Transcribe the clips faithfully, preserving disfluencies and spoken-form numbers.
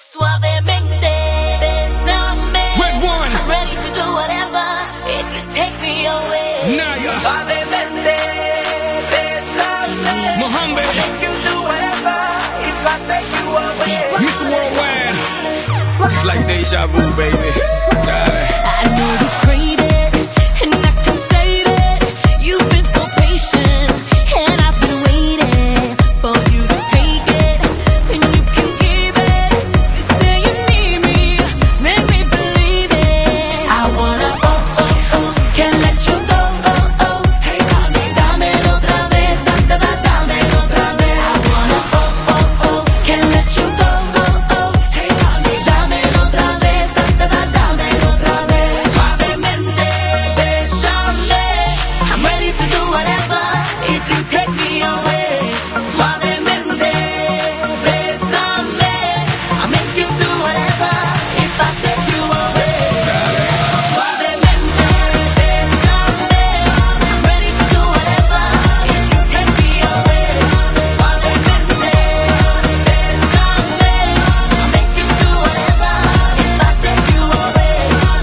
Suavemente, bésame. Red one. I'm ready to do whatever if you take me away. Naya. Suavemente, bésame. Mohammed. You can do whatever if I take you away. Mister Worldwide. It's like deja vu, baby. Dale. I know you crave it, and I can save it. You've been so patient, and I've been waiting for you to take it, and you can give it. You say you need me, make me believe it. I wanna oh oh oh, can't let you go oh oh. Hey mami, dámelo otra vez, da da da, dámelo otra vez. I wanna oh oh oh, can't let you go oh oh. Hey mami, dámelo otra vez, da da da, dámelo otra vez. Suavemente, bésame. I'm ready to do whatever if you take me away. Suavemente, bésame. I'll make you do whatever if I take you away. Suavemente, bésame. I'm ready to do whatever if you take me away. Suavemente, bésame. I'll make you do whatever if I take you away.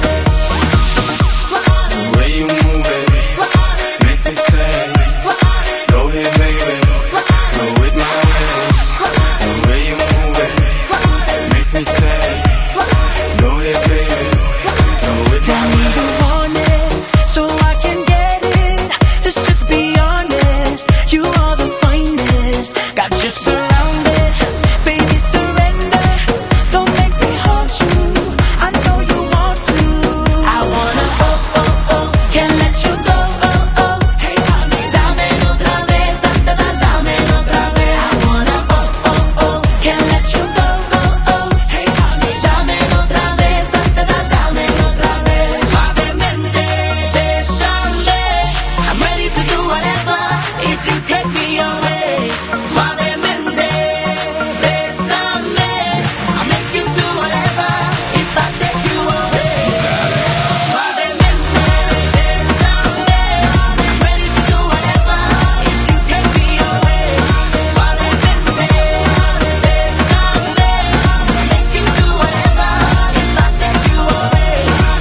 The way you move it makes me say, go ahead, baby, go with my way. The way you move it makes me say, go ahead, baby, go with my Tell me way. you want it, so I can get it. Let's just be honest, you are the finest. Got you surrounded, baby surrender. Don't make me haunt you, I know you want to. I wanna oh oh oh, can't let you go oh oh. Hey mami, dámelo otra vez, da da da, dámelo otra vez. I wanna oh oh oh, can't let you go oh oh. Hey mami, dámelo otra vez, da da da, dámelo otra vez. Suavemente, bésame. I'm ready to do whatever if you take me away. Suavemente, bésame. I'll make you do whatever if I take you away. Suavemente, bésame. I'm ready to do whatever if you take me away. Suavemente, bésame. I'll make you do whatever if I take you away.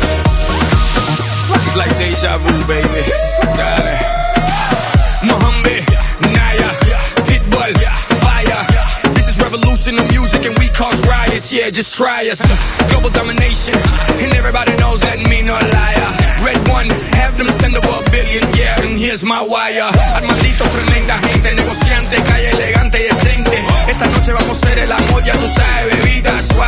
It's like deja vu, baby. Dale. Mohammed, Naya, Pitbull, Fire. This is revolution of music and we cause riots. Yeah, just try us. Global domination, and everybody knows that me no liar. Red one, have them send over a billion, yeah, and here's my wire. Armandito, tremenda gente, negociante, calle elegante y decente. Esta noche vamos a hacer el amor, ya tú sabes, bebida,